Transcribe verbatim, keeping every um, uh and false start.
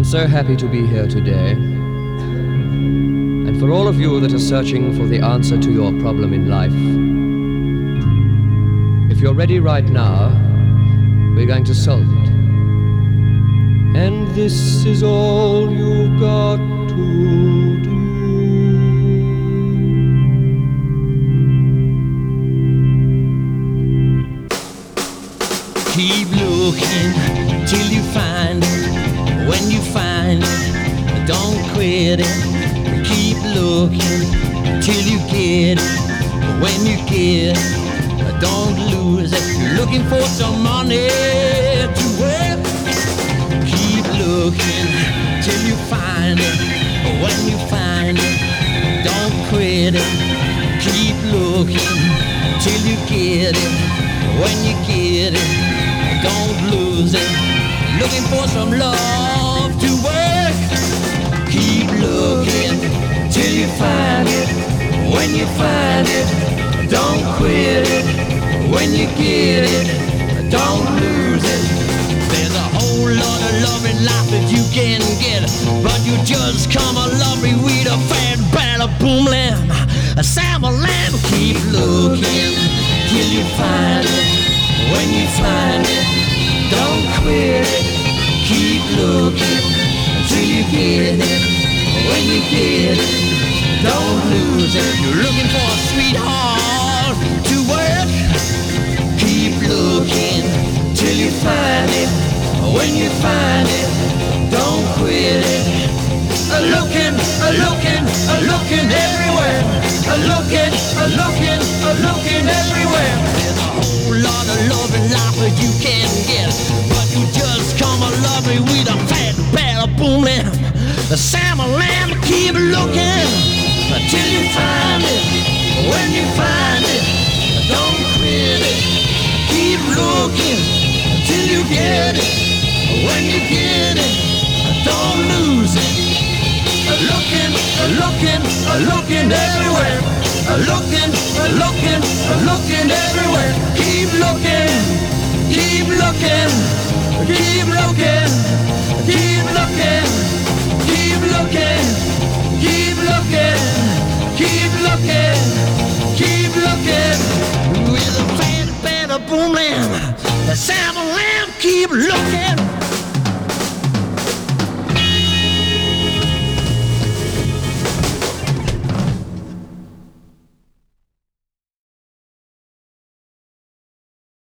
so happy to be here today. And for all of you that are searching for the answer to your problem in life, if you're ready right now, we're going to solve it. And this is all you've got to do. Keep looking till you find it. When you find it, don't quit it. Keep looking till you get it. When you get it, don't lose it. You're looking for some money to work. Keep looking till you find it. When you find it, don't quit it. Keep looking till you get it. When you get it, don't lose it. Looking for some love to work. Keep looking till you find it. When you find it, don't quit it. When you get it, don't lose it. There's a whole lot of love in life that you can get, but you just come a lovely weed, a fat bad, a boom lamb, a salmon lamb. Keep looking till you find it. When you find it, don't quit it. Keep looking till you get it. When you get it, don't lose it. You're looking for a sweetheart to work. Keep looking till you find it. When you find it, don't quit it. A looking, a looking, a looking everywhere. A looking, a looking, a looking everywhere. There's a whole lot of love in life that you can get, but you just come a love me with a fat bad boom lamb, a salmon lamb. Keep looking until you find it. When you find it, don't quit it. Keep looking until you get it. When you get it, don't lose it. A looking, a looking, a looking everywhere. A looking, a looking, a looking everywhere. Keep looking, keep looking, keep looking, keep looking, keep looking, keep looking, keep looking, keep looking. With a fat, fat boom lamb, a salmon.